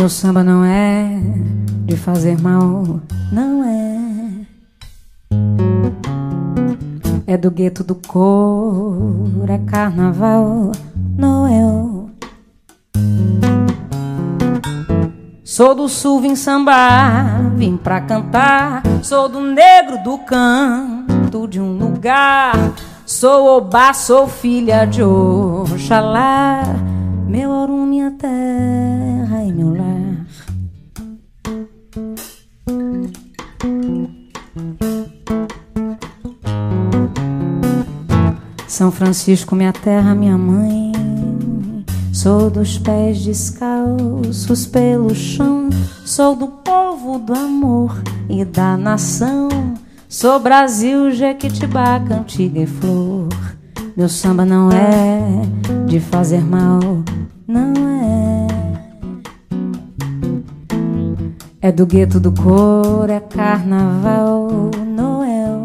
Meu samba não é de fazer mal, não é. É do gueto do couro, é carnaval, Noel. Sou do sul, vim sambar, vim pra cantar. Sou do negro do canto de um lugar. Sou Obá, sou filha de Oxalá. Meu ouro, minha terra e meu lar. São Francisco, minha terra, minha mãe. Sou dos pés descalços pelo chão. Sou do povo do amor e da nação. Sou Brasil, Jequitibá, cantiga e flor. Meu samba não é de fazer mal, não é. É do gueto do couro, é carnaval, Noel.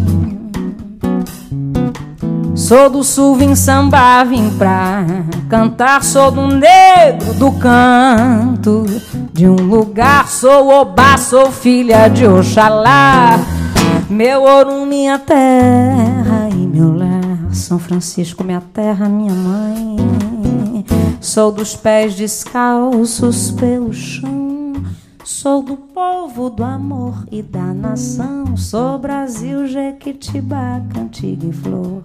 Sou do sul, vim sambar, vim pra cantar. Sou do negro do canto de um lugar. Sou Obá, sou filha de Oxalá. Meu ouro, minha terra e meu lar. São Francisco, minha terra, minha mãe. Sou dos pés descalços pelo chão. Sou do povo do amor e da nação. Sou Brasil, Jequitibá, cantiga e flor.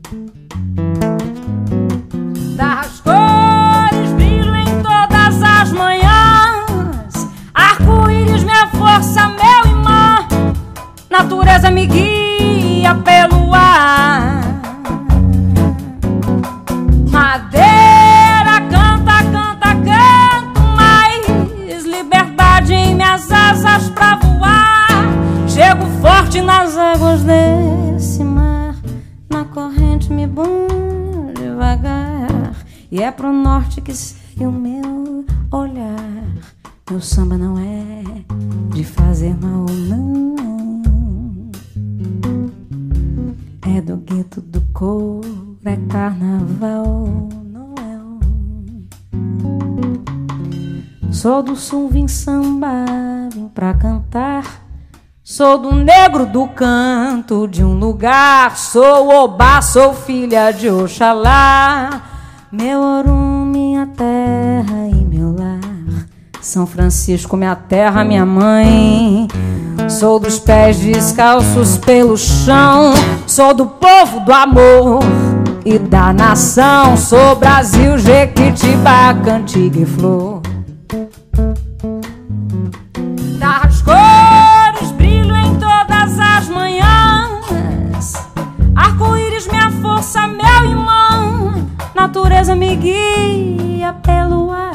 Das cores, brilho em todas as manhãs. Arco-íris, minha força, meu imã. Natureza me guia pelo ar. Madeira, canta, canta, canto mais. Liberdade em minhas asas pra voar. Chego forte nas águas desse mar. Na corrente me banho devagar. E é pro norte que segue o meu olhar. Meu samba não é de fazer mal, não. É do gueto do couro, é carnaval, Noel. Sou do sul, vim sambar, vim pra cantar. Sou do negro do canto de um lugar. Sou Obá, sou filha de Oxalá. Meu ouro, minha terra e meu lar. São Francisco, minha terra, minha mãe. Sou dos pés descalços pelo chão. Sou do povo do amor e da nação. Sou Brasil, Jequitibá, cantiga e flor. Das cores, brilho em todas as manhãs. Arco-íris, minha força, meu imã. Natureza me guia pelo ar.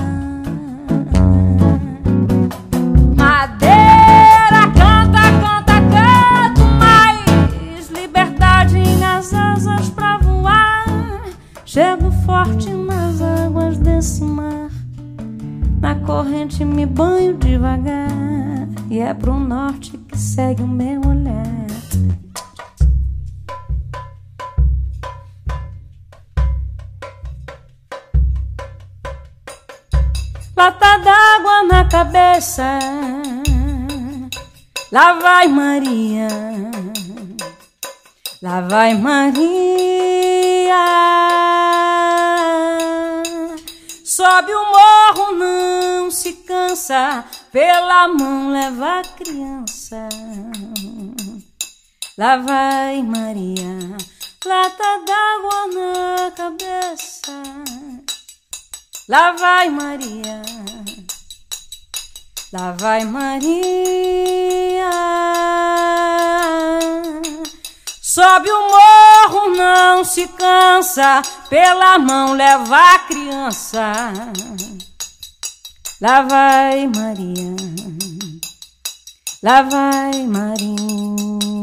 Madeira, canta, canta, canto mais. Liberdade nas asas pra voar. Chego forte nas águas desse mar. Na corrente me banho devagar. E é pro norte que segue o meu olhar. Lata d'água na cabeça. Lá vai Maria. Lá vai Maria. Sobe o morro, não se cansa. Pela mão leva a criança. Lá vai Maria. Lata d'água na cabeça. Lá vai Maria. Lá vai Maria. Sobe o morro, não se cansa. Pela mão leva a criança. Lá vai Maria. Lá vai Maria.